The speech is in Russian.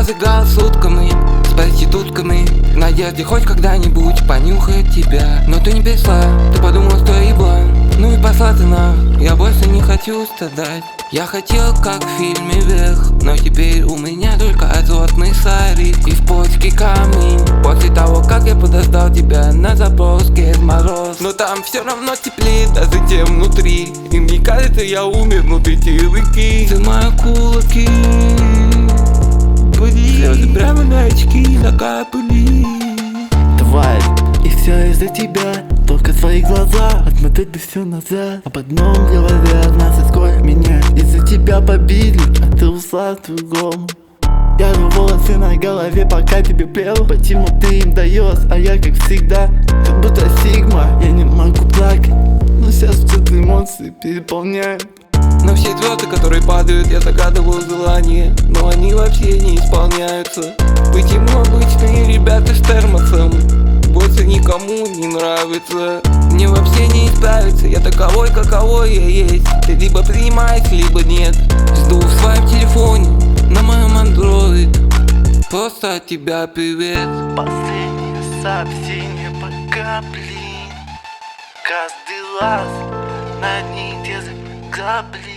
разыграл сутками с проститутками, в надежде хоть когда-нибудь понюхать тебя. Но ты не пришла, ты подумал, что я еблан. Ну и пошла ты нахуй, я больше не хочу страдать. Я хотел, как в фильме «Вверх», но теперь у меня только азотный шарик и в почке камень. После того, как я подождал тебя на Запорожске в мороз, но там все равно теплее, даже тем внутри. И мне кажется, я умер внутри руки. Сжимаю кулаки, слезы прямо на очки накапали. Тварь, и все из-за тебя. Только твои глаза отмотать бы все назад. Об одном говорят, нас искоят меня. Из-за тебя побили, а ты ушла к другому. Я рву волосы на голове, пока тебе плел. Почему ты им даешь, а я как всегда как будто сигма, я не могу плакать. Но сейчас что-то эмоции переполняют. Но все звезды, которые падают, я загадываю желание, но они вообще не исполняются. Почему обычные ребята с термосом больше никому не нравится? Мне вообще не исправиться, я таковой, каковой я есть. Ты либо принимаешь, либо нет. Жду в своем телефоне, на моем андроид, просто от тебя привет. Последнее сообщение пока, блин. Каждый раз на дни где-то, блин.